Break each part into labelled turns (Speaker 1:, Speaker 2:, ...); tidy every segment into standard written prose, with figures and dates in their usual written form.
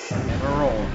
Speaker 1: And we're rolling.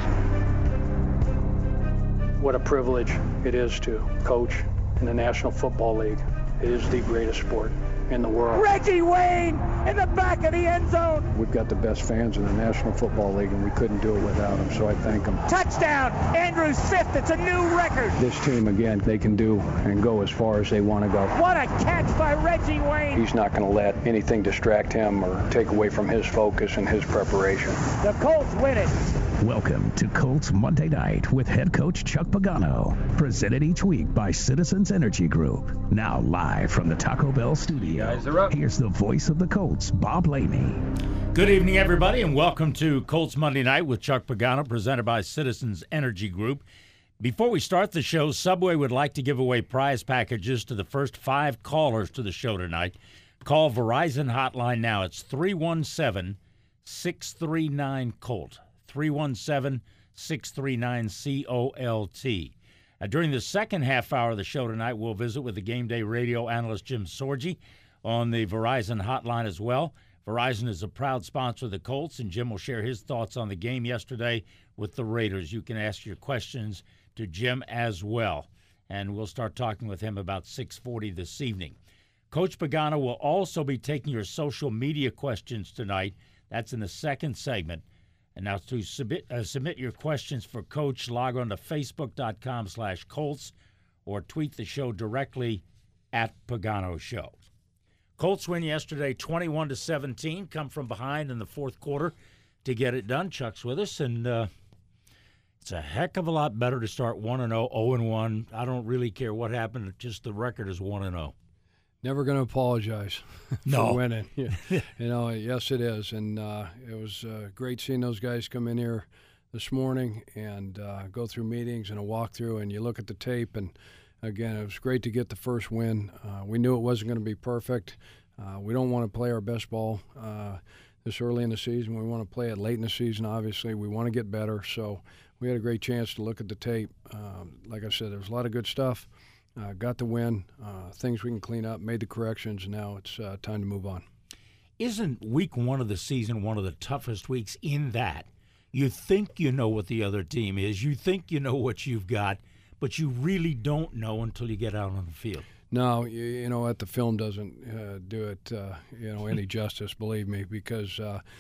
Speaker 2: What a privilege it is to coach in the National Football League. It is the greatest sport in the world.
Speaker 3: Reggie Wayne in the back of the end zone.
Speaker 2: We've got the best fans in the National Football League, and we couldn't do it without them, so I thank them.
Speaker 3: Touchdown, Andrews fifth. It's a new record.
Speaker 2: This team, again, they can do and go as far as they want to go.
Speaker 3: What a catch by Reggie Wayne.
Speaker 2: He's not going to let anything distract him or take away from his focus and his preparation.
Speaker 3: The Colts win it.
Speaker 4: Welcome to Colts Monday Night with head coach Chuck Pagano. Presented each week by Citizens Energy Group. Now live from the Taco Bell studio.
Speaker 1: Guys are up.
Speaker 4: Here's the voice of the Colts, Bob Lamey.
Speaker 5: Good evening, everybody, and welcome to Colts Monday Night with Chuck Pagano, presented by Citizens Energy Group. Before we start the show, Subway would like to give away prize packages to the first 5 callers to the show tonight. Call Verizon hotline now. It's 317-639-COLT. 317-639-COLT. During the second half hour of the show tonight, we'll visit with the Game Day radio analyst Jim Sorgi on the Verizon hotline as well. Verizon is a proud sponsor of the Colts, and Jim will share his thoughts on the game yesterday with the Raiders. You can ask your questions to Jim as well, and we'll start talking with him about 6:40 this evening. Coach Pagano will also be taking your social media questions tonight. That's in the second segment. And now to submit your questions for Coach, log on to Facebook.com/Colts or tweet the show directly at Pagano Show. Colts win yesterday 21-17, come from behind in the fourth quarter to get it done. Chuck's with us, and it's a heck of a lot better to start 1-0, 0-1. I don't really care what happened, just the record is 1-0.
Speaker 6: Never going to apologize for winning. Yes, it is. And it was great seeing those guys come in here this morning and go through meetings and a walkthrough, and you look at the tape. And, again, it was great to get the first win. We knew it wasn't going to be perfect. We don't want to play our best ball this early in the season. We want to play it late in the season, obviously. We want to get better. So we had a great chance to look at the tape. Like I said, there was a lot of good stuff. Got the win, things we can clean up, made the corrections, and now it's time to move on.
Speaker 5: Isn't week one of the season one of the toughest weeks in that you think you know what the other team is, you think you know what you've got, but you really don't know until you get out on the field?
Speaker 6: No, you know what, the film doesn't do it any justice, believe me, because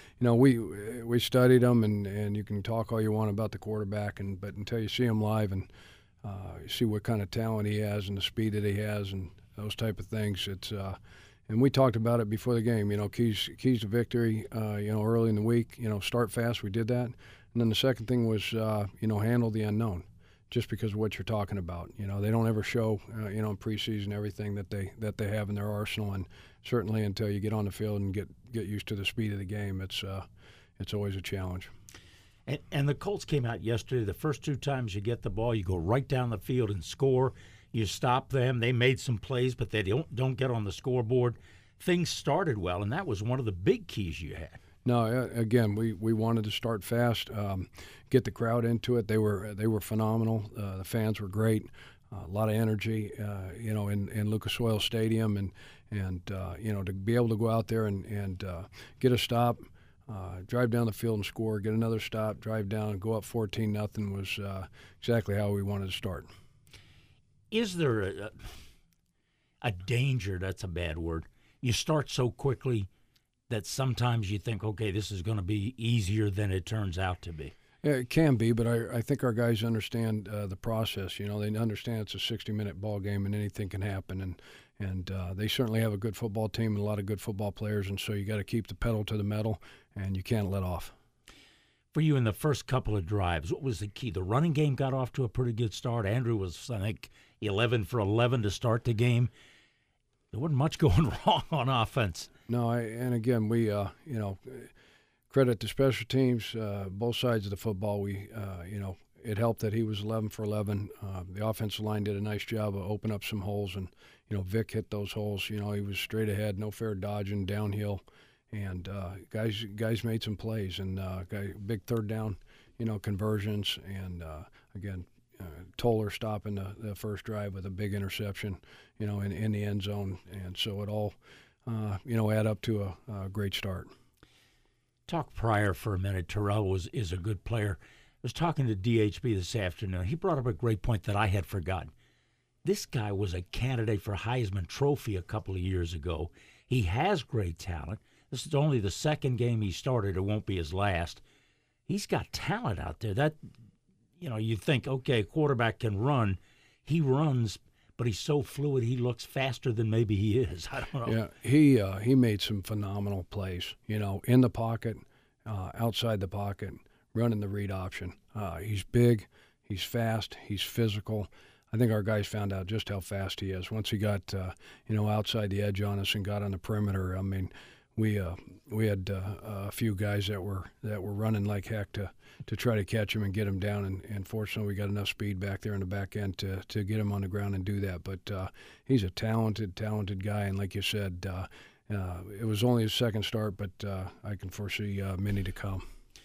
Speaker 6: we studied them, and you can talk all you want about the quarterback, but until you see him live and you see what kind of talent he has and the speed that he has and those type of things. It's and we talked about it before the game. Keys to victory. Early in the week. Start fast. We did that, and then the second thing was handle the unknown, just because of what you're talking about. They don't ever show in preseason everything that they have in their arsenal, and certainly until you get on the field and get used to the speed of the game, it's always a challenge.
Speaker 5: And the Colts came out yesterday. The first 2 times you get the ball, you go right down the field and score. You stop them. They made some plays, but they don't get on the scoreboard. Things started well, and that was one of the big keys you had.
Speaker 6: No, again, we wanted to start fast, get the crowd into it. They were phenomenal. The fans were great. A lot of energy, in Lucas Oil Stadium, and to be able to go out there and get a stop. Drive down the field and score, get another stop, drive down, and go up 14-0 was exactly how we wanted to start.
Speaker 5: Is there a danger, that's a bad word, you start so quickly that sometimes you think, okay, this is going to be easier than it turns out to be?
Speaker 6: Yeah, it can be, but I think our guys understand the process. They understand it's a 60-minute ball game and anything can happen, and they certainly have a good football team and a lot of good football players, and so you got to keep the pedal to the metal, and you can't let off.
Speaker 5: For you in the first couple of drives, what was the key? The running game got off to a pretty good start. Andrew was, I think, 11 for 11 to start the game. There wasn't much going wrong on offense. No,
Speaker 6: and again, we, credit to special teams, both sides of the football. We, it helped that he was 11 for 11. The offensive line did a nice job of opening up some holes, and, Vic hit those holes. He was straight ahead, no fair dodging, downhill. And guys made some plays, and big third down, conversions, and again, Toller stopping the first drive with a big interception, in the end zone, and so it all, add up to a great start.
Speaker 5: Talk Pryor for a minute. Terrell is a good player. I was talking to DHB this afternoon. He brought up a great point that I had forgotten. This guy was a candidate for Heisman Trophy a couple of years ago. He has great talent. This is only the second game he started. It won't be his last. He's got talent out there. That, you think, okay, a quarterback can run. He runs, but he's so fluid. He looks faster than maybe he is. I don't know.
Speaker 6: Yeah, he made some phenomenal plays. In the pocket, outside the pocket, running the read option. He's big, he's fast, he's physical. I think our guys found out just how fast he is once he got outside the edge on us and got on the perimeter. I mean, we had a few guys that were running like heck to try to catch him and get him down, and fortunately we got enough speed back there in the back end to get him on the ground and do that. But he's a talented guy, and like you said, it was only his second start, but I can foresee many to come.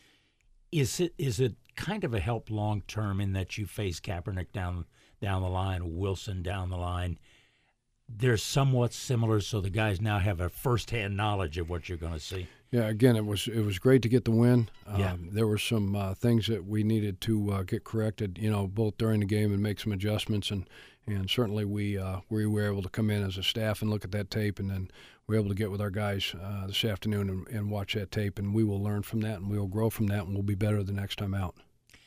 Speaker 5: Is it kind of a help long term in that you face Kaepernick down the line, Wilson down the line? They're somewhat similar, so the guys now have a firsthand knowledge of what you're going to see.
Speaker 6: Yeah, again, it was great to get the win.
Speaker 5: Yeah.
Speaker 6: There were some things that we needed to get corrected, both during the game and make some adjustments, and certainly we were able to come in as a staff and look at that tape, and then we were able to get with our guys this afternoon and watch that tape, and we will learn from that, and we will grow from that, and we'll be better the next time out.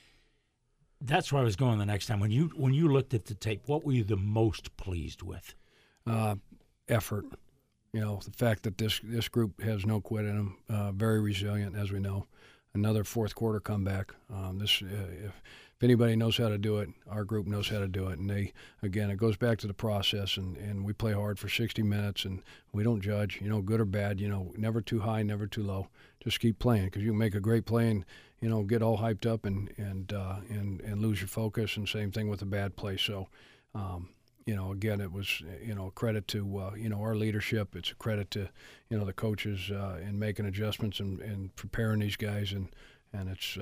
Speaker 5: That's where I was going the next time. When you looked at the tape, what were you the most pleased with?
Speaker 6: Effort. The fact that this group has no quit in them, very resilient, as we know. Another fourth quarter comeback. If anybody knows how to do it, our group knows how to do it. And it goes back to the process, and we play hard for 60 minutes, and we don't judge, good or bad, never too high, never too low. Just keep playing, because you can make a great play and, get all hyped up and lose your focus, and same thing with a bad play. So, again, it was, a credit to, our leadership. It's a credit to, the coaches in making adjustments and preparing these guys. And it's,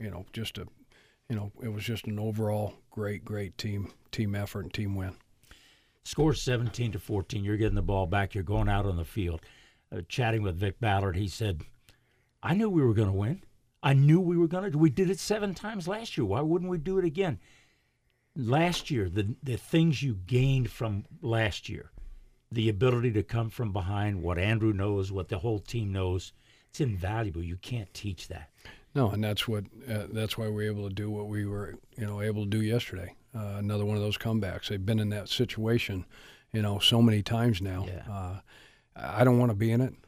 Speaker 6: it was just an overall great team effort and team win.
Speaker 5: Score 17-14. You're getting the ball back. You're going out on the field. Chatting with Vic Ballard, he said, I knew we were going to win. I knew we were going to. We did it 7 times last year. Why wouldn't we do it again? Last year, the things you gained from last year, the ability to come from behind, what Andrew knows, what the whole team knows, it's invaluable. You can't teach that.
Speaker 6: No, and that's why we're able to do what we were, able to do yesterday. Another one of those comebacks. They've been in that situation, so many times now.
Speaker 5: Yeah.
Speaker 6: I don't want to be in it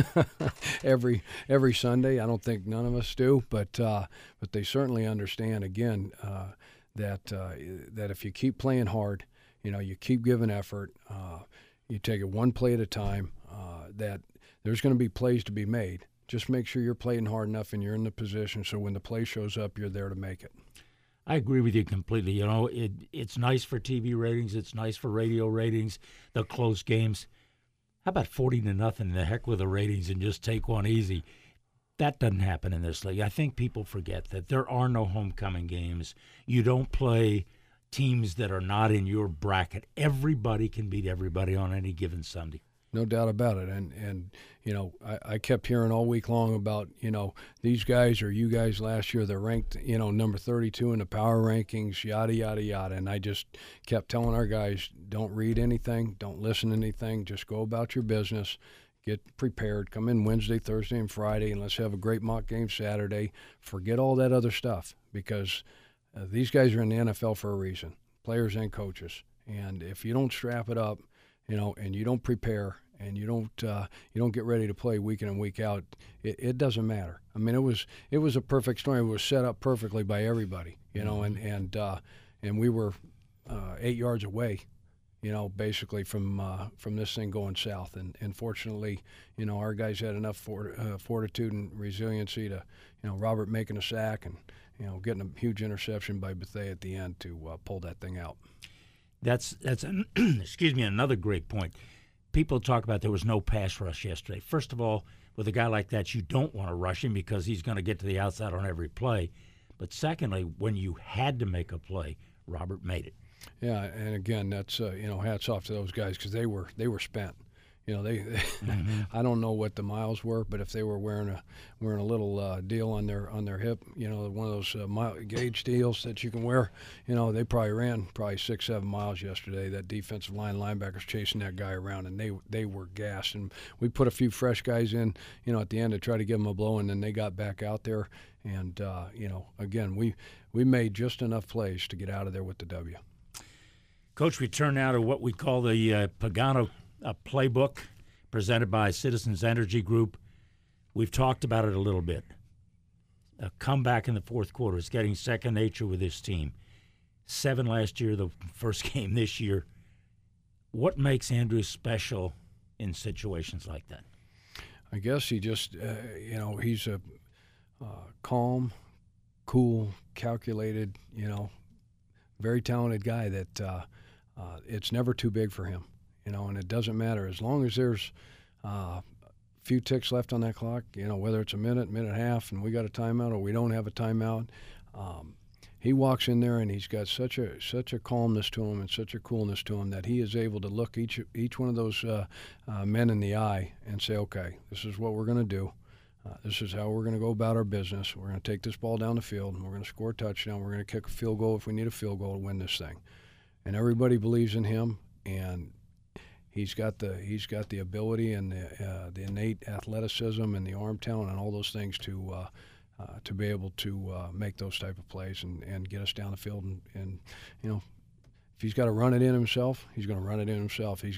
Speaker 6: every Sunday. I don't think none of us do, but they certainly understand again that if you keep playing hard, you keep giving effort, you take it one play at a time. That there's going to be plays to be made. Just make sure you're playing hard enough and you're in the position so when the play shows up, you're there to make it.
Speaker 5: I agree with you completely. It's nice for TV ratings. It's nice for radio ratings, the close games. How about 40-0, the heck with the ratings, and just take one easy? That doesn't happen in this league. I think people forget that there are no homecoming games. You don't play teams that are not in your bracket. Everybody can beat everybody on any given Sunday.
Speaker 6: No doubt about it. And I kept hearing all week long about, these guys or you guys last year, they're ranked, number 32 in the power rankings, yada, yada, yada. And I just kept telling our guys, don't read anything, don't listen to anything, just go about your business, get prepared, come in Wednesday, Thursday, and Friday, and let's have a great mock game Saturday. Forget all that other stuff, because these guys are in the NFL for a reason, players and coaches. And if you don't strap it up, and you don't prepare, and you don't get ready to play week in and week out, it doesn't matter. I mean, it was a perfect storm. It was set up perfectly by everybody, and we were 8 yards away, basically from this thing going south. And fortunately, our guys had enough fortitude and resiliency to, Robert making a sack and, getting a huge interception by Bethea at the end to pull that thing out.
Speaker 5: That's excuse me, another great point. People talk about there was no pass rush yesterday. First of all, with a guy like that, you don't want to rush him because he's going to get to the outside on every play. But secondly, when you had to make a play, Robert made it.
Speaker 6: Yeah, and again, that's hats off to those guys because they were spent. They I don't know what the miles were, but if they were wearing a little deal on their hip, one of those gauge deals that you can wear, they probably ran 6-7 miles yesterday. That defensive line linebackers chasing that guy around, and they were gassed. And we put a few fresh guys in, at the end to try to give them a blow, and then they got back out there. And again, we made just enough plays to get out of there with the W.
Speaker 5: Coach, we turn now to what we call the Pagano playbook presented by Citizens Energy Group. We've talked about it a little bit. A comeback in the fourth quarter is getting second nature with this team. 7 last year, the first game this year. What makes Andrew special in situations like that?
Speaker 6: I guess he just, he's a calm, cool, calculated, very talented guy that it's never too big for him. And it doesn't matter. As long as there's a few ticks left on that clock, whether it's a minute and a half, and we got a timeout or we don't have a timeout, he walks in there and he's got such a calmness to him and such a coolness to him that he is able to look each one of those men in the eye and say, okay, this is what we're going to do. This is how we're going to go about our business. We're going to take this ball down the field, and we're going to score a touchdown. We're going to kick a field goal if we need a field goal to win this thing. And everybody believes in him, and he's got the ability and the innate athleticism and the arm talent and all those things to be able to make those type of plays and get us down the field. And if he's got to run it in himself, he's going to run it in himself. He's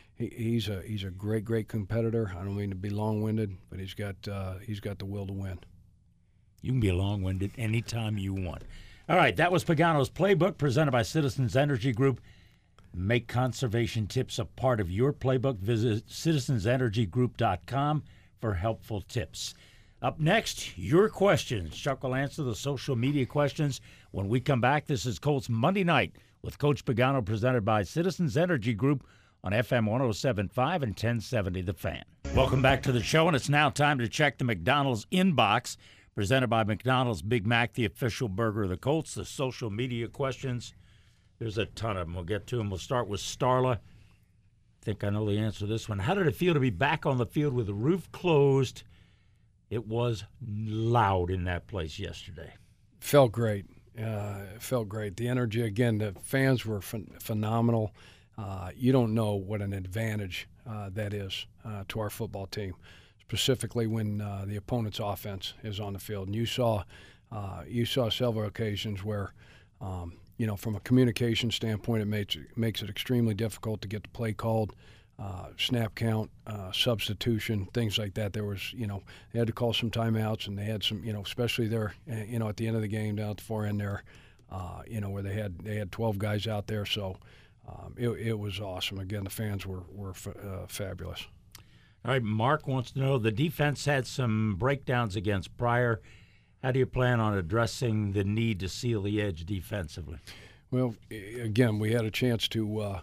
Speaker 6: a great competitor. I don't mean to be long-winded, but he's got the will to win.
Speaker 5: You can be long-winded anytime you want. All right, that was Pagano's playbook presented by Citizens Energy Group. Make conservation tips a part of your playbook. Visit citizensenergygroup.com for helpful tips. Up next, your questions. Chuck will answer the social media questions when we come back. This is Colts Monday Night with Coach Pagano, presented by Citizens Energy Group on FM 107.5 and 1070 The Fan. Welcome back to the show, and it's now time to check the McDonald's inbox, presented by McDonald's Big Mac, the official burger of the Colts. The social media questions, there's a ton of them. We'll get to them. We'll start with Starla. I think I know the answer to this one. How did it feel to be back on the field with the roof closed? It was loud in that place yesterday.
Speaker 6: Felt great. Felt great. The energy, again, the fans were phenomenal. You don't know what an advantage that is to our football team, specifically when the opponent's offense is on the field. And you saw several occasions where, from a communication standpoint, it makes it extremely difficult to get the play called, snap count, substitution, things like that. There was, they had to call some timeouts, and they had some, especially there, at the end of the game down at the far end there, where they had 12 guys out there. So it was awesome. Again, the fans were fabulous.
Speaker 5: All right, Mark wants to know, the defense had some breakdowns against Pryor. How do you plan on addressing the need to seal the edge defensively?
Speaker 6: Well, again, we had a chance to,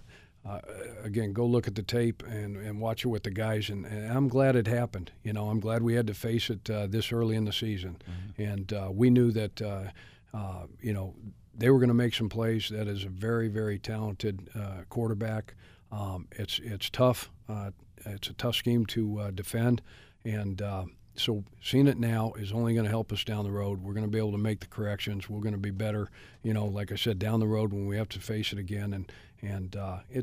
Speaker 6: go look at the tape and watch it with the guys, and I'm glad it happened. I'm glad we had to face it this early in the season. Mm-hmm. And we knew that, they were going to make some plays. That is a very, very talented quarterback. It's tough. It's a tough scheme to defend, and so seeing it now is only going to help us down the road. We're going to be able to make the corrections. We're going to be better, like I said, down the road when we have to face it again. And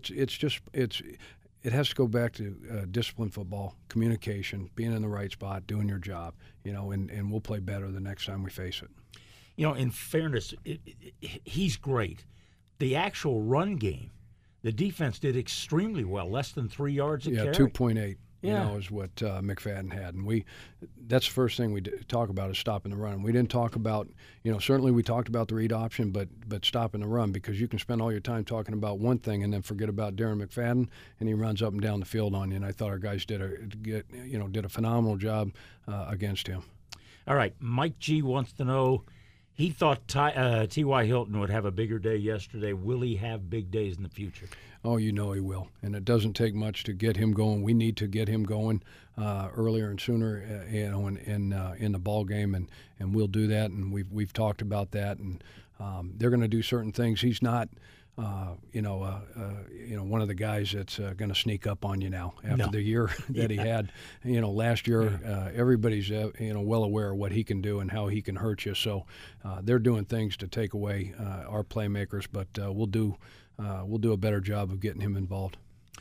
Speaker 6: it has to go back to disciplined football, communication, being in the right spot, doing your job, and we'll play better the next time we face it.
Speaker 5: In fairness, he's great. The actual run game, the defense did extremely well, less than 3 yards a carry.
Speaker 6: 2.8. Is what McFadden had. And that's the first thing we talk about is stopping the run. And we didn't talk about, certainly we talked about the read option, but stopping the run, because you can spend all your time talking about one thing and then forget about Darren McFadden, and he runs up and down the field on you. And I thought our guys did a phenomenal job against him.
Speaker 5: All right, Mike G wants to know, he thought T.Y. Hilton would have a bigger day yesterday. Will he have big days in the future?
Speaker 6: Oh, he will. And it doesn't take much to get him going. We need to get him going earlier and sooner, in the ball game, and we'll do that. And we've talked about that. And they're going to do certain things. He's not one of the guys that's going to sneak up on you now after the year that he had. Last year, everybody's well aware of what he can do and how he can hurt you. So they're doing things to take away our playmakers, but we'll do a better job of getting him involved.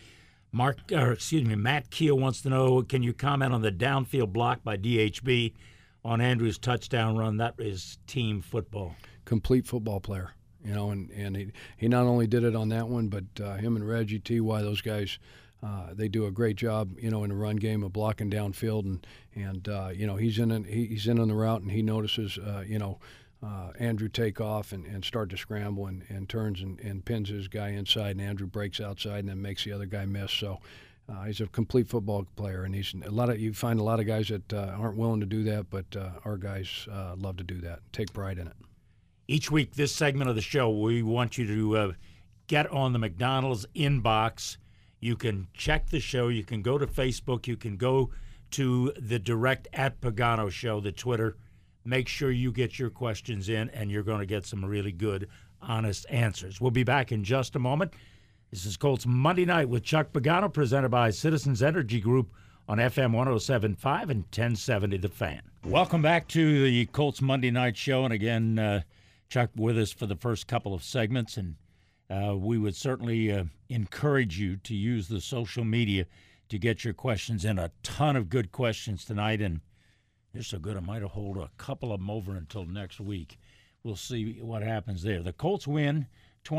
Speaker 5: Matt Keel wants to know, can you comment on the downfield block by DHB on Andrews' touchdown run? That is team football.
Speaker 6: Complete football player. And he not only did it on that one, but him and Reggie T.Y., those guys, they do a great job, in the run game of blocking downfield, and he's in on the route, and he notices, Andrew take off and start to scramble and turns and pins his guy inside, and Andrew breaks outside and then makes the other guy miss. So he's a complete football player, and you find a lot of guys that aren't willing to do that, but our guys love to do that, take pride in it.
Speaker 5: Each week, this segment of the show, we want you to get on the McDonald's inbox. You can check the show. You can go to Facebook. You can go to the direct @Pagano Show, the Twitter. Make sure you get your questions in, and you're going to get some really good, honest answers. We'll be back in just a moment. This is Colts Monday Night with Chuck Pagano, presented by Citizens Energy Group on FM 107.5 and 1070 The Fan. Welcome back to the Colts Monday Night Show, and again, Chuck with us for the first couple of segments, and we would certainly encourage you to use the social media to get your questions in. A ton of good questions tonight, and they're so good I might hold a couple of them over until next week. We'll see what happens there. The Colts win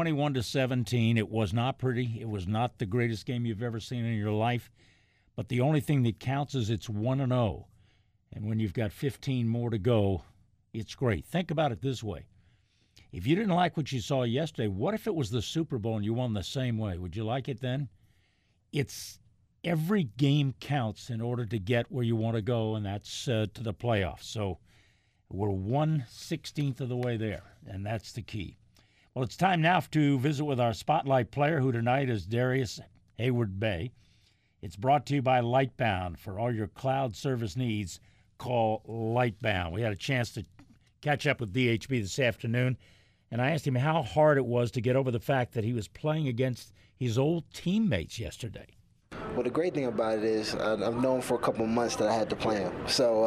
Speaker 5: 21-17. It was not pretty. It was not the greatest game you've ever seen in your life, but the only thing that counts is it's 1-0, and when you've got 15 more to go, it's great. Think about it this way. If you didn't like what you saw yesterday, what if it was the Super Bowl and you won the same way? Would you like it then? It's every game counts in order to get where you want to go, and that's to the playoffs. So we're 1/16 of the way there, and that's the key. Well, it's time now to visit with our spotlight player, who tonight is Darius Hayward-Bay. It's brought to you by Lightbound. For all your cloud service needs, call Lightbound. We had a chance to catch up with DHB this afternoon, and I asked him how hard it was to get over the fact that he was playing against his old teammates yesterday.
Speaker 1: Well, the great thing about it is I've known for a couple of months that I had to play him. So,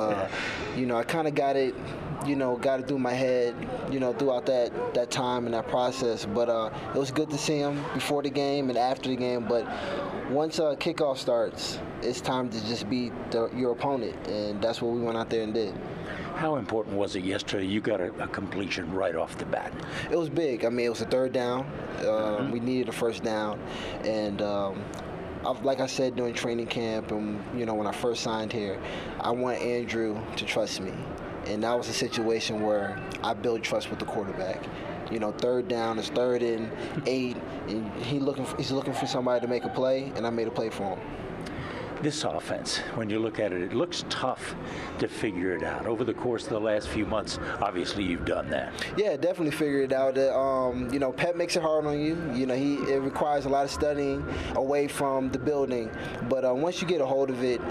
Speaker 1: I kind of got it, got it through my head, throughout that time and that process. But it was good to see him before the game and after the game. But once kickoff starts, it's time to just beat your opponent, and that's what we went out there and did.
Speaker 7: How important was it yesterday? You got a completion right off the bat.
Speaker 1: It was big. I mean, it was a third down. We needed a first down. And like I said during training camp and, when I first signed here, I want Andrew to trust me. And that was a situation where I build trust with the quarterback. Third down is 3rd and 8, and he's looking for somebody to make a play, and I made a play for him.
Speaker 7: This offense, when you look at it, it looks tough to figure it out. Over the course of the last few months, obviously you've done that.
Speaker 1: Yeah, definitely figured it out. Pep makes it hard on you. It requires a lot of studying away from the building. But once you get a hold of it,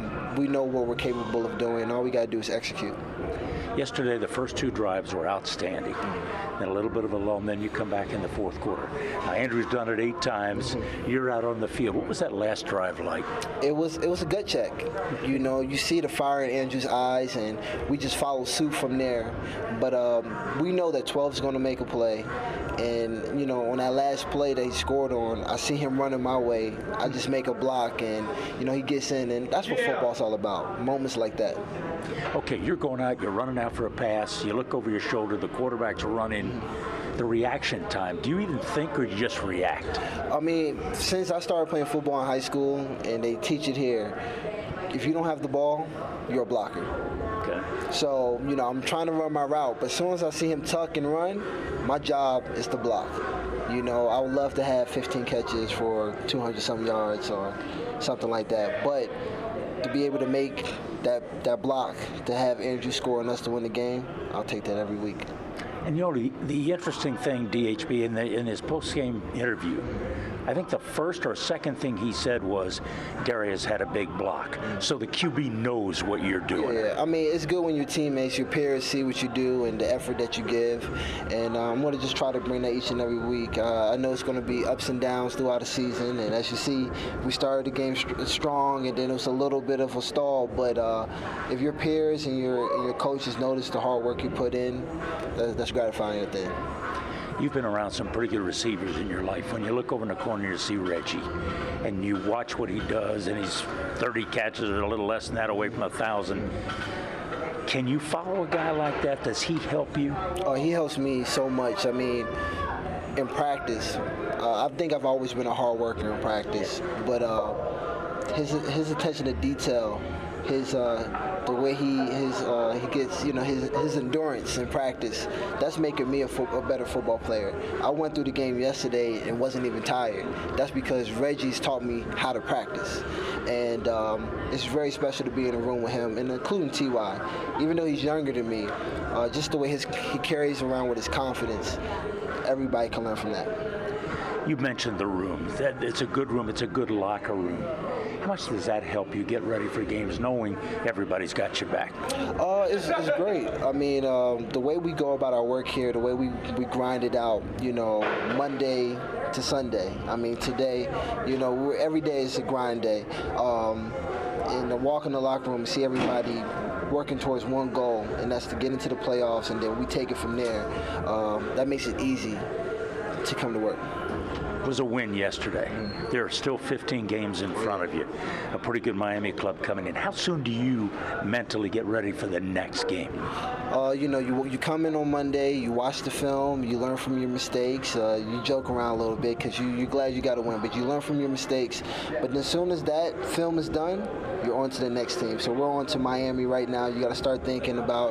Speaker 1: we know what we're capable of doing. All we got to do is execute.
Speaker 7: Yesterday, the first 2 drives were outstanding. Then a little bit of a lull, and then you come back in the fourth quarter. Now, Andrew's done it 8 times. You're out on the field. What was that last drive like?
Speaker 1: It was a gut check. You see the fire in Andrew's eyes, and we just follow suit from there. But we know that 12 is going to make a play. And, on that last play that he scored on, I see him running my way. I just make a block, and, he gets in. And that's what football's all about, moments like that.
Speaker 7: Okay, you're going out, you're running out for a pass, you look over your shoulder, the quarterback's running. The reaction time, do you even think or you just react?
Speaker 1: I mean, since I started playing football in high school, and they teach it here, if you don't have the ball, you're a blocker.
Speaker 7: Okay.
Speaker 1: So, I'm trying to run my route, but as soon as I see him tuck and run, my job is to block. I would love to have 15 catches for 200-some yards or something like that, but to be able to make that block, to have Andrew score and us to win the game, I'll take that every week.
Speaker 7: And the interesting thing, DHB, in his post-game interview, I think the first or second thing he said was, Darius had a big block. So the QB knows what you're doing.
Speaker 1: Yeah, I mean, it's good when your teammates, your peers see what you do and the effort that you give. And I'm going to just try to bring that each and every week. I know it's going to be ups and downs throughout the season. And as you see, we started the game strong, and then it was a little bit of a stall. But if your peers and your coaches notice the hard work you put in, that's gratifying at the end.
Speaker 7: You've been around some pretty good receivers in your life. When you look over in the corner, you see Reggie, and you watch what he does, and he's 30 catches or a little less than that away from 1,000. Can you follow a guy like that? Does he help you?
Speaker 1: Oh, he helps me so much. I mean, in practice, I think I've always been a hard worker in practice, but his attention to detail, the way he gets, his endurance in practice, that's making me a better football player. I went through the game yesterday and wasn't even tired. That's because Reggie's taught me how to practice. And it's very special to be in a room with him, and including T.Y. Even though he's younger than me, just the way he carries around with his confidence, everybody can learn from that.
Speaker 7: You mentioned the room. It's a good room. It's a good locker room. How much does that help you get ready for games, knowing everybody's got your back?
Speaker 1: It's great. I mean, the way we go about our work here, the way we grind it out, Monday to Sunday. I mean, today, every day is a grind day. And to walk in the locker room, see everybody working towards one goal, and that's to get into the playoffs, and then we take it from there. That makes it easy to come to work.
Speaker 7: It was a win yesterday. There are still 15 games in front of you. A pretty good Miami club coming in. How soon do you mentally get ready for the next game?
Speaker 1: You come in on Monday, you watch the film, you learn from your mistakes, you joke around a little bit because you're glad you got to win, but you learn from your mistakes. But as soon as that film is done, you're on to the next team. So we're on to Miami right now. You got to start thinking about,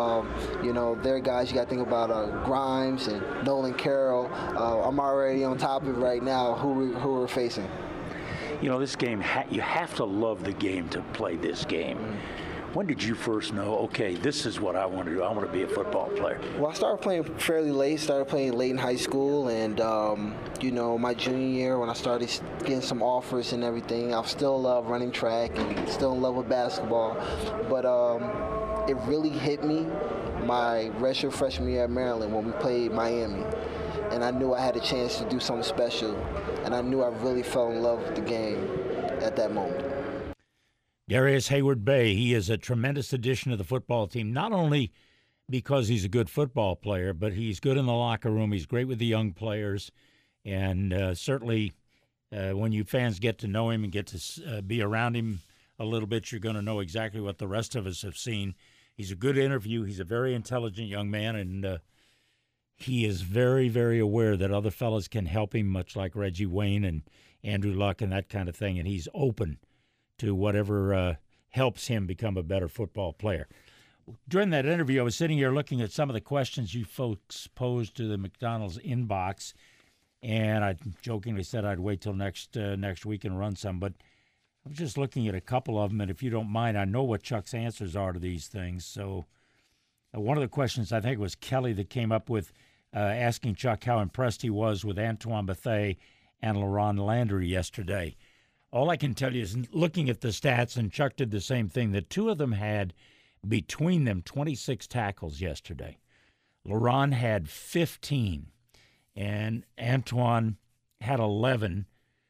Speaker 1: their guys. You got to think about Grimes and Nolan Carroll. I'm already on top of it right now, who we're facing.
Speaker 7: This game, you have to love the game to play this game. When did you first know, okay, this is what I want to do? I want to be a football player.
Speaker 1: Well, I started playing fairly late. Started playing late in high school, and my junior year when I started getting some offers and everything, I still love running track and still in love with basketball. But it really hit me my redshirt freshman year at Maryland when we played Miami, and I knew I had a chance to do something special, and I knew I really fell in love with the game at that moment.
Speaker 5: Darius Heyward-Bey, he is a tremendous addition to the football team, not only because he's a good football player, but he's good in the locker room. He's great with the young players, and certainly when you fans get to know him and get to be around him a little bit, you're going to know exactly what the rest of us have seen. He's a good interview. He's a very intelligent young man, and he is very, very aware that other fellas can help him, much like Reggie Wayne and Andrew Luck and that kind of thing, and he's open to whatever helps him become a better football player. During that interview, I was sitting here looking at some of the questions you folks posed to the McDonald's inbox, and I jokingly said I'd wait till next week and run some, but I was just looking at a couple of them, and if you don't mind, I know what Chuck's answers are to these things. So one of the questions, I think it was Kelly that came up with asking Chuck how impressed he was with Antoine Bethea and LaRon Landry yesterday. All I can tell you is looking at the stats, and Chuck did the same thing, the two of them had between them 26 tackles yesterday. LaRon had 15, and Antoine had 11.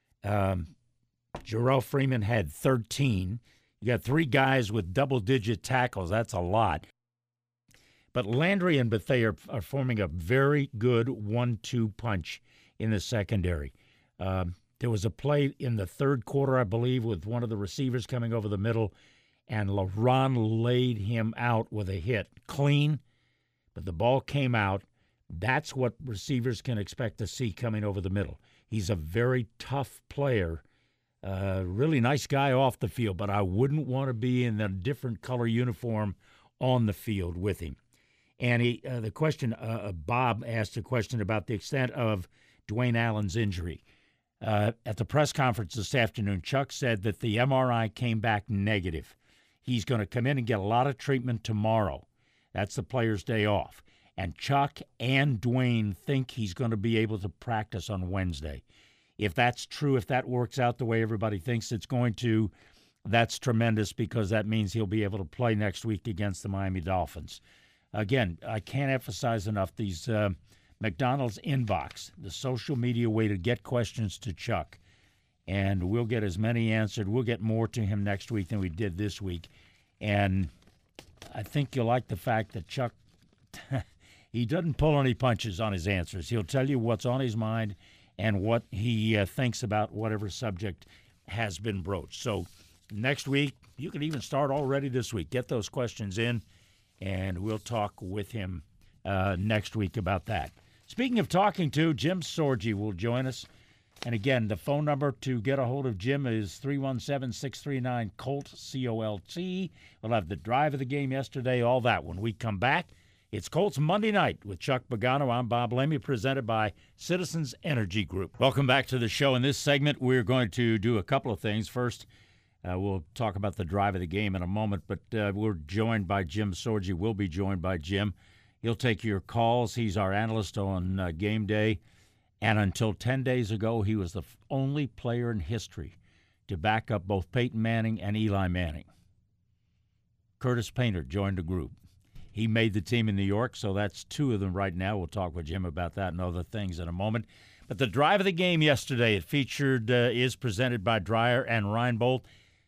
Speaker 5: Jarrell Freeman had 13. You got three guys with double-digit tackles. That's a lot. But Landry and Bethea are forming a very good 1-2 punch in the secondary. There was a play in the third quarter, I believe, with one of the receivers coming over the middle, and LaRon laid him out with a hit. Clean, but the ball came out. That's what receivers can expect to see coming over the middle. He's a very tough player, really nice guy off the field, but I wouldn't want to be in a different color uniform on the field with him. And the question, Bob asked a question about the extent of Dwayne Allen's injury. At the press conference this afternoon, Chuck said that the MRI came back negative. He's going to come in and get a lot of treatment tomorrow. That's the player's day off. And Chuck and Dwayne think he's going to be able to practice on Wednesday. If that's true, if that works out the way everybody thinks it's going to, that's tremendous because that means he'll be able to play next week against the Miami Dolphins. Again, I can't emphasize enough these McDonald's inbox, the social media way to get questions to Chuck. And we'll get as many answered. We'll get more to him next week than we did this week. And I think you'll like the fact that Chuck, he doesn't pull any punches on his answers. He'll tell you what's on his mind and what he thinks about whatever subject has been broached. So next week, you can even start already this week. Get those questions in, and we'll talk with him next week about that. Speaking of talking to, Jim Sorgi will join us. And again, the phone number to get a hold of Jim is 317-639-COLT, C-O-L-T. We'll have the drive of the game yesterday, all that when we come back. It's Colts Monday Night with Chuck Pagano. I'm Bob Lemmy, presented by Citizens Energy Group. Welcome back to the show. In this segment, we're going to do a couple of things. First, we'll talk about the drive of the game in a moment, but we're joined by Jim Sorgi. We'll be joined by Jim. He'll take your calls. He's our analyst on game day. And until 10 days ago, he was the only player in history to back up both Peyton Manning and Eli Manning. Curtis Painter joined the group. He made the team in New York, so that's two of them right now. We'll talk with Jim about that and other things in a moment. But the drive of the game yesterday, it featured, is presented by Dreyer and Reinbold.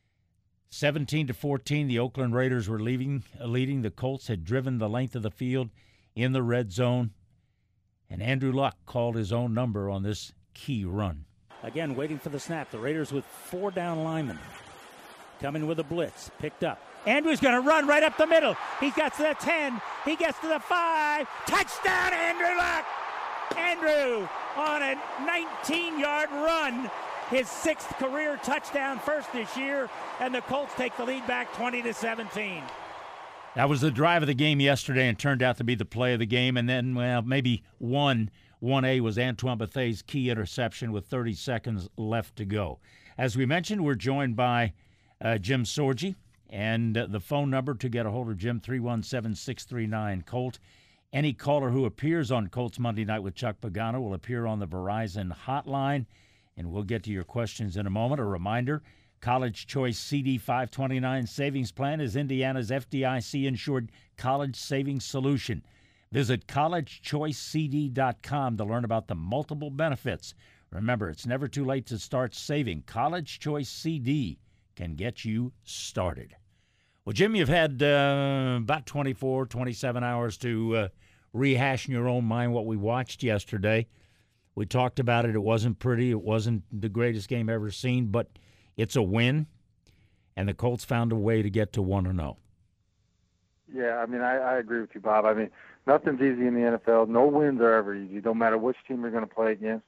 Speaker 5: 17-14, the Oakland Raiders were leading. The Colts had driven the length of the field in the red zone. And Andrew Luck called his own number on this key run.
Speaker 8: Again, waiting for the snap. The Raiders with 4 down linemen. Coming with a blitz. Picked up. Andrew's going to run right up the middle. He gets to the 10. He gets to the 5. Touchdown, Andrew Luck! Andrew on a 19-yard run. His 6th career touchdown, first this year. And the Colts take the lead back 20-17.
Speaker 5: That was the drive of the game yesterday and turned out to be the play of the game. And then, well, maybe 1A was Antoine Bethay's key interception with 30 seconds left to go. As we mentioned, we're joined by Jim Sorgi. And the phone number to get a hold of Jim, 317-639-COLT. Any caller who appears on Colts Monday Night with Chuck Pagano will appear on the Verizon hotline. And we'll get to your questions in a moment. A reminder, College Choice CD 529 Savings Plan is Indiana's FDIC-insured college savings solution. Visit collegechoicecd.com to learn about the multiple benefits. Remember, it's never too late to start saving. College Choice CD can get you started. Well, Jim, you've had about 24, 27 hours to rehash in your own mind what we watched yesterday. We talked about it. It wasn't pretty. It wasn't the greatest game ever seen, but it's a win, and the Colts found a way to get to 1-0.
Speaker 9: Yeah, I mean, I agree with you, Bob. I mean, nothing's easy in the NFL. No wins are ever easy, no matter which team you're going to play against.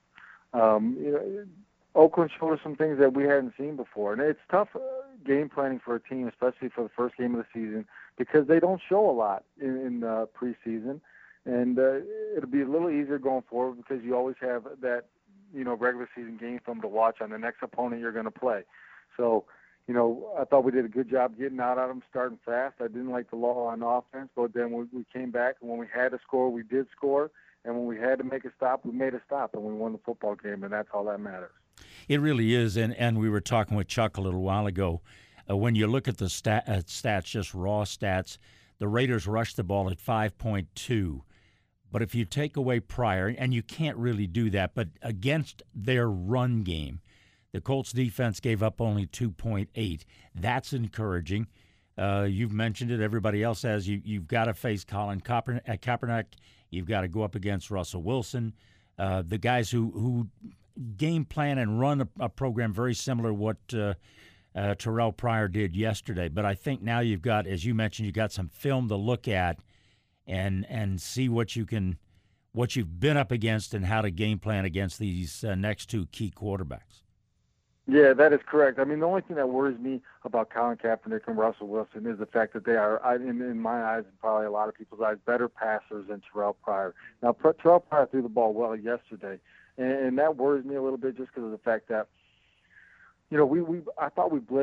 Speaker 9: Oakland showed us some things that we hadn't seen before, and it's tough game planning for a team, especially for the first game of the season, because they don't show a lot in preseason, and it'll be a little easier going forward because you always have that, regular season game film to watch on the next opponent you're going to play. So, I thought we did a good job getting out of them, starting fast. I didn't like the law on offense, but then we came back, and when we had to score, we did score, and when we had to make a stop, we made a stop, and we won the football game, and that's all that matters.
Speaker 5: It really is, and we were talking with Chuck a little while ago. When you look at the stats, just raw stats, the Raiders rushed the ball at 5.2. But if you take away Pryor, and you can't really do that, but against their run game, the Colts defense gave up only 2.8. That's encouraging. You've mentioned it. Everybody else has. You've got to face Colin Kaepernick. You've got to go up against Russell Wilson. The guys who game plan and run a program very similar to what Terrell Pryor did yesterday. But I think now you've got, as you mentioned, you've got some film to look at and see what you've been up against and how to game plan against these next two key quarterbacks.
Speaker 9: Yeah, that is correct. I mean, the only thing that worries me about Colin Kaepernick and Russell Wilson is the fact that they are, in my eyes, and probably a lot of people's eyes, better passers than Terrell Pryor. Now, Terrell Pryor threw the ball well yesterday, and that worries me a little bit just because of the fact that, I thought we blitzed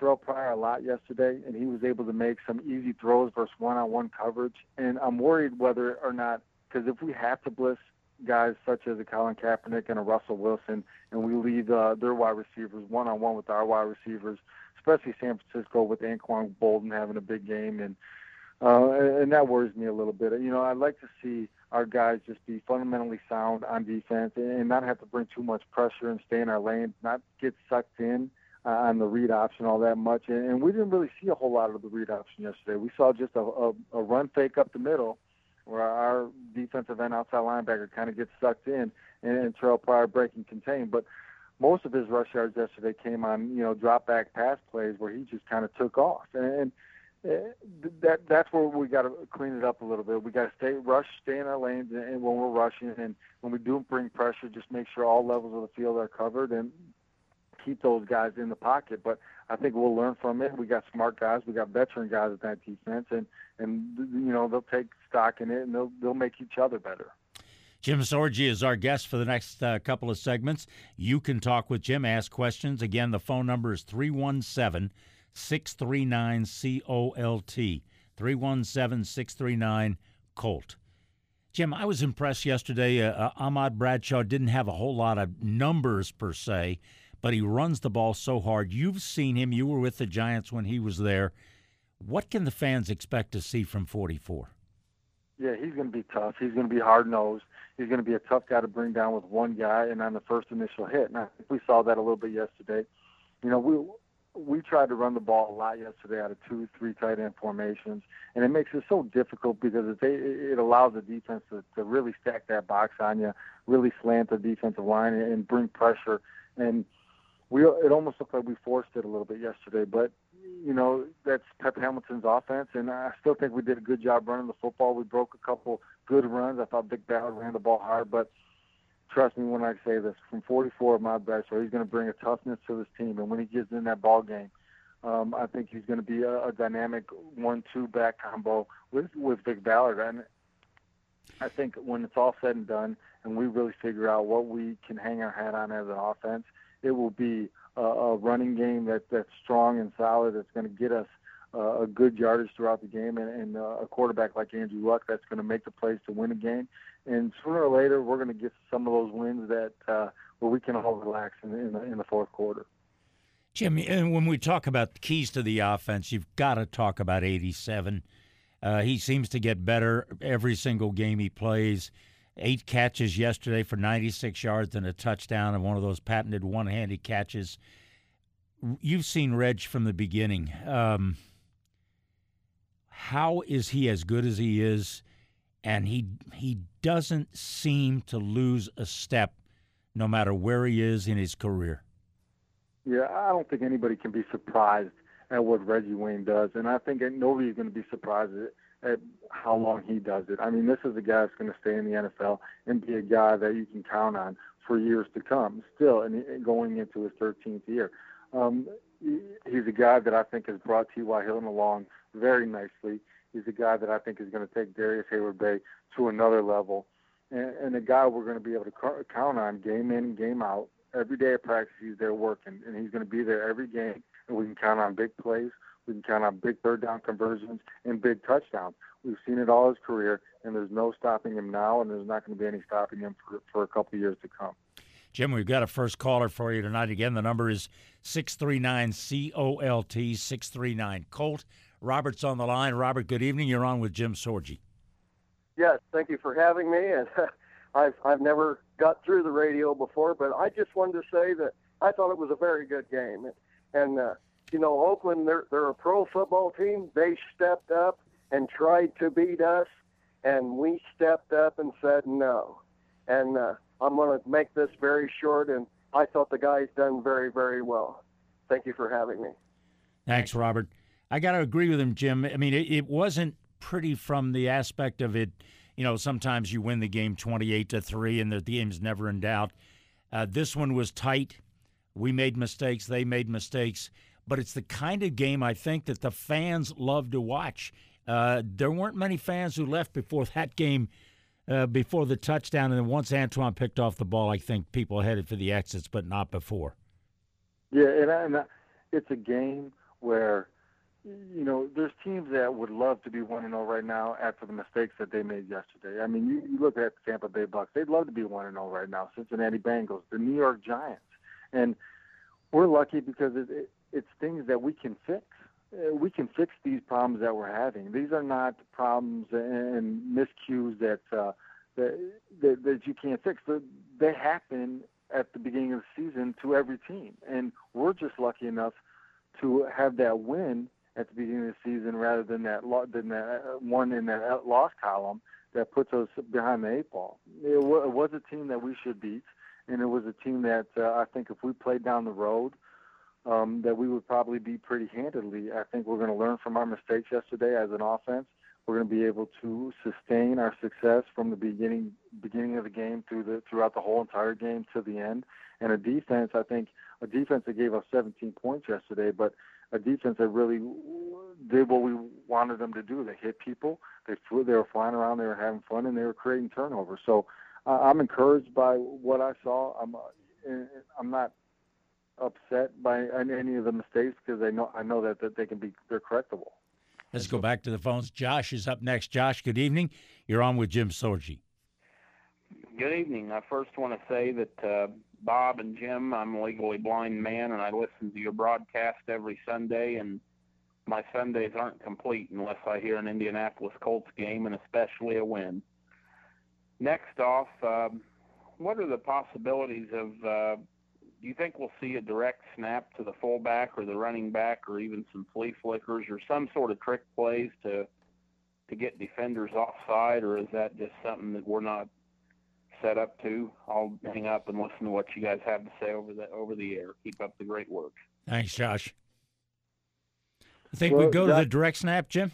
Speaker 9: Terrell Pryor a lot yesterday, and he was able to make some easy throws versus one-on-one coverage. And I'm worried whether or not, because if we have to blitz guys such as a Colin Kaepernick and a Russell Wilson, and we leave their wide receivers one-on-one with our wide receivers, especially San Francisco with Anquan Bolden having a big game, and that worries me a little bit. You know, I'd like to see our guys just be fundamentally sound on defense and not have to bring too much pressure and stay in our lane, not get sucked in on the read option all that much. And we didn't really see a whole lot of the read option yesterday. We saw just a run fake up the middle where our defensive end outside linebacker kind of gets sucked in and Terrell Pryor break and contain. But most of his rush yards yesterday came on, drop back pass plays where he just kind of took off. And that's where we got to clean it up a little bit. We got to stay in our lanes, and when we're rushing, and when we do bring pressure, just make sure all levels of the field are covered and keep those guys in the pocket. But I think we'll learn from it. We got smart guys, we got veteran guys at that defense, and they'll take stock in it, and they'll make each other better.
Speaker 5: Jim Sorgi is our guest for the next couple of segments. You can talk with Jim, ask questions. Again, the phone number is 317-639-COLT, 317-639-COLT. Jim, I was impressed yesterday. Ahmad Bradshaw didn't have a whole lot of numbers per se, but he runs the ball so hard. You've seen him. You were with the Giants when he was there. What can the fans expect to see from 44?
Speaker 9: Yeah, he's going to be tough. He's going to be hard-nosed. He's going to be a tough guy to bring down with one guy and on the first initial hit. And I think we saw that a little bit yesterday. We tried to run the ball a lot yesterday out of 2-3 tight end formations, and it makes it so difficult because it allows the defense to really stack that box on you, really slant the defensive line and bring pressure. And it almost looked like we forced it a little bit yesterday, but that's Pep Hamilton's offense, and I still think we did a good job running the football. We broke a couple good runs. I thought Vic Ballard ran the ball hard, but trust me when I say this, from 44 of my best, so he's going to bring a toughness to this team, and when he gets in that ball game, I think he's going to be a dynamic 1-2 back combo with Vic Ballard. And I think when it's all said and done, and we really figure out what we can hang our hat on as an offense, it will be a running game that's strong and solid, that's going to get us a good yardage throughout the game, and a quarterback like Andrew Luck that's going to make the plays to win a game. And sooner or later, we're going to get some of those wins that where we can all relax in the fourth quarter.
Speaker 5: Jim, and when we talk about the keys to the offense, you've got to talk about 87. He seems to get better every single game he plays. 8 catches yesterday for 96 yards and a touchdown, and one of those patented one-handed catches. You've seen Reg from the beginning. How is he as good as he is? And he doesn't seem to lose a step no matter where he is in his career.
Speaker 9: Yeah, I don't think anybody can be surprised at what Reggie Wayne does, and I think nobody's going to be surprised at how long he does it. I mean, this is a guy that's going to stay in the NFL and be a guy that you can count on for years to come still, and going into his 13th year. He's a guy that I think has brought T.Y. Hilton along very nicely. He's a guy that I think is going to take Darius Hayward-Bay to another level, and a guy we're going to be able to count on game in, game out. Every day at practice, he's there working, and he's going to be there every game, and we can count on big plays. We can count on big third down conversions and big touchdowns. We've seen it all his career, and there's no stopping him now, and there's not going to be any stopping him for a couple of years to come.
Speaker 5: Jim, we've got a first caller for you tonight. Again, the number is 639-COLT, 639-COLT. Robert's on the line. Robert, good evening. You're on with Jim Sorgi.
Speaker 10: Yes, thank you for having me. And I've never got through the radio before, but I just wanted to say that I thought it was a very good game. And Oakland, they're a pro football team. They stepped up and tried to beat us, and we stepped up and said no. And I'm going to make this very short, and I thought the guys done very, very well. Thank you for having me.
Speaker 5: Thanks, Robert. I got to agree with him, Jim. I mean, it wasn't pretty from the aspect of it. Sometimes you win the game 28-3 and the game's never in doubt. This one was tight. We made mistakes. They made mistakes. But it's the kind of game I think that the fans love to watch. There weren't many fans who left before that game, before the touchdown. And then once Antoine picked off the ball, I think people headed for the exits, but not before.
Speaker 9: Yeah, and it's a game where, you know, there's teams that would love to be 1-0 right now after the mistakes that they made yesterday. I mean, you look at the Tampa Bay Bucks, they'd love to be 1-0 right now. Cincinnati Bengals, the New York Giants. And we're lucky because it's things that we can fix. We can fix these problems that we're having. These are not problems and miscues that you can't fix. They happen at the beginning of the season to every team, and we're just lucky enough to have that win at the beginning of the season rather than that one in that loss column that puts us behind the eight ball. It was a team that we should beat, and it was a team that I think if we played down the road, that we would probably beat pretty handedly. I think we're going to learn from our mistakes yesterday as an offense. We're going to be able to sustain our success from the beginning of the game throughout the whole entire game to the end. And a defense that gave us 17 points yesterday, but a defense that really did what we wanted them to do. They hit people, they were flying around, they were having fun, and they were creating turnovers. So I'm encouraged by what I saw. I'm not upset by any of the mistakes because I know that they're correctable.
Speaker 5: Let's go back to the phones. Josh is up next. Josh, good evening. You're on with Jim Sorgi.
Speaker 11: Good evening. I first want to say that Bob and Jim, I'm a legally blind man, and I listen to your broadcast every Sunday, and my Sundays aren't complete unless I hear an Indianapolis Colts game, and especially a win. Next off, what are the possibilities of do you think we'll see a direct snap to the fullback or the running back or even some flea flickers or some sort of trick plays to get defenders offside, or is that just something that we're not set up to? I'll hang up and listen to what you guys have to say over the air. Keep up the great work.
Speaker 5: Thanks, Josh. I think we go to the direct snap, Jim?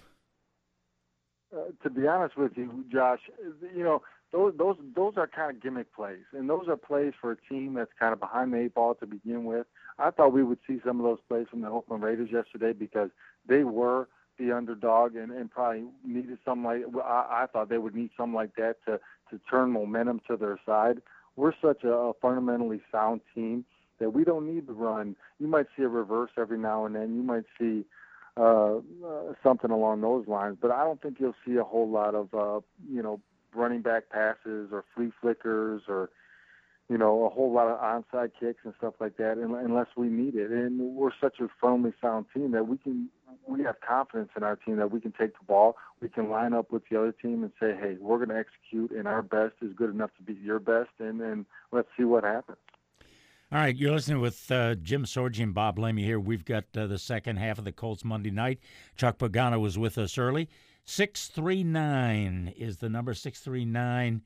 Speaker 9: To be honest with you, Josh, you know, those are kind of gimmick plays, and those are plays for a team that's kind of behind the eight ball to begin with. I thought we would see some of those plays from the Oakland Raiders yesterday because they were the underdog and probably needed something like I thought they would need something like that to turn momentum to their side. We're such a fundamentally sound team that we don't need to run. You might see a reverse every now and then. You might see something along those lines, but I don't think you'll see a whole lot of running back passes or flea flickers or, you know, a whole lot of onside kicks and stuff like that unless we need it. And we're such a firmly sound team that we have confidence in our team that we can take the ball, we can line up with the other team and say, hey, we're going to execute, and our best is good enough to beat your best, and let's see what happens.
Speaker 5: All right, you're listening with Jim Sorgi and Bob Lamey here. We've got the second half of the Colts Monday night. Chuck Pagano was with us early. 639 is the number, 639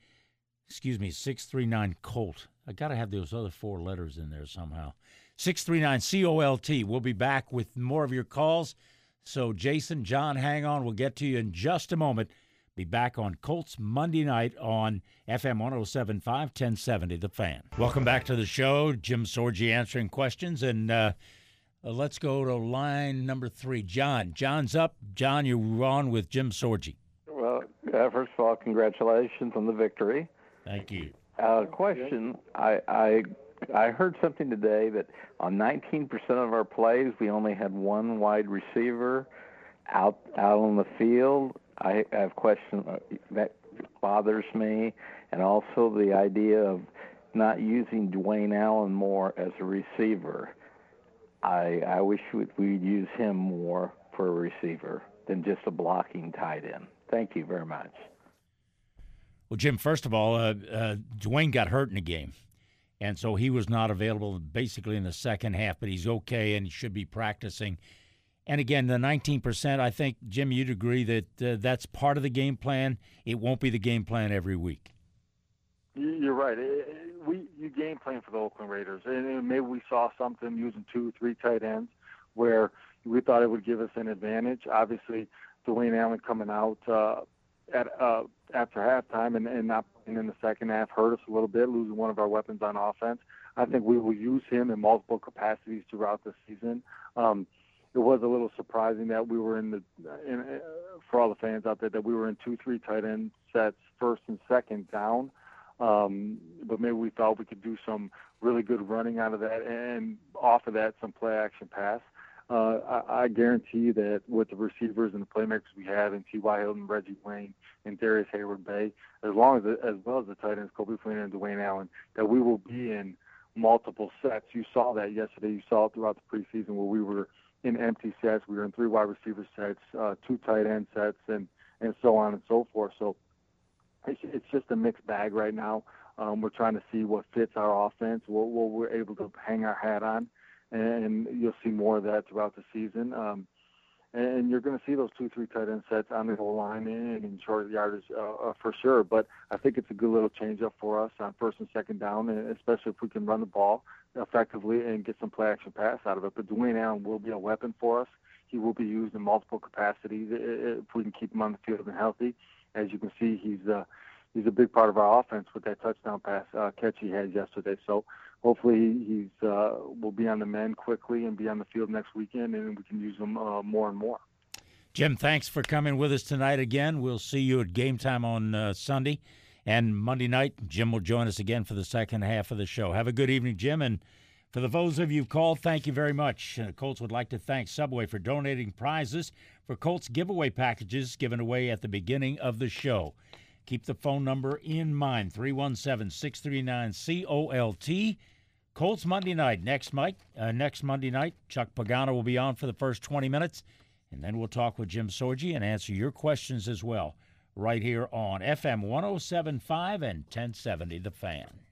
Speaker 5: Colt. I got to have those other four letters in there somehow. 639 COLT. We'll be back with more of your calls. So, Jason, John, hang on. We'll get to you in just a moment. Be back on Colts Monday night on FM 107.5, 1070, The Fan. Welcome back to the show. Jim Sorgi answering questions. And let's go to line number 3. John. John's up. John, you're on with Jim Sorgi.
Speaker 12: Well, first of all, congratulations on the victory.
Speaker 5: Thank you.
Speaker 12: Question. I heard something today that on 19% of our plays, we only had one wide receiver out on the field. I have questions that bothers me, and also the idea of not using Dwayne Allen more as a receiver. I wish we'd use him more for a receiver than just a blocking tight end. Thank you very much.
Speaker 5: Well, Jim, first of all, Dwayne got hurt in the game, and so he was not available basically in the second half, but he's okay and he should be practicing. And again, the 19%, I think, Jim, you'd agree that that's part of the game plan. It won't be the game plan every week.
Speaker 9: You're right. You game plan for the Oakland Raiders, and maybe we saw something using 2 or 3 tight ends where we thought it would give us an advantage. Obviously, Dwayne Allen coming out after halftime and not playing in the second half hurt us a little bit, losing one of our weapons on offense. I think we will use him in multiple capacities throughout the season. It was a little surprising that we were for all the fans out there, that we were in 2-3 tight end sets, first and second down. But maybe we thought we could do some really good running out of that, and off of that, some play action pass. I guarantee that with the receivers and the playmakers we have in T.Y. Hilton, Reggie Wayne, and Darius Hayward-Bay, as well as the tight ends Coby Fleener and Dwayne Allen, that we will be in multiple sets. You saw that yesterday. You saw it throughout the preseason where we were in empty sets. We were in 3 wide receiver sets, 2 tight end sets, and so on and so forth. So it's just a mixed bag right now. We're trying to see what fits our offense, what we're able to hang our hat on, and you'll see more of that throughout the season. And you're going to see those 2-3 tight end sets on the goal line and in short yardage for sure. But I think it's a good little change-up for us on first and second down, especially if we can run the ball effectively and get some play-action pass out of it. But Dwayne Allen will be a weapon for us. He will be used in multiple capacities if we can keep him on the field and healthy. As you can see, he's a big part of our offense with that touchdown pass catch he had yesterday. So hopefully will be on the mend quickly and be on the field next weekend, and we can use him more and more.
Speaker 5: Jim, thanks for coming with us tonight again. We'll see you at game time on Sunday. And Monday night, Jim will join us again for the second half of the show. Have a good evening, Jim. And for those of you who called, thank you very much. Colts would like to thank Subway for donating prizes for Colts giveaway packages given away at the beginning of the show. Keep the phone number in mind, 317-639-COLT. Colts Monday night. Next Monday night, Chuck Pagano will be on for the first 20 minutes, and then we'll talk with Jim Sorgi and answer your questions as well, right here on FM 107.5 and 1070 The Fan.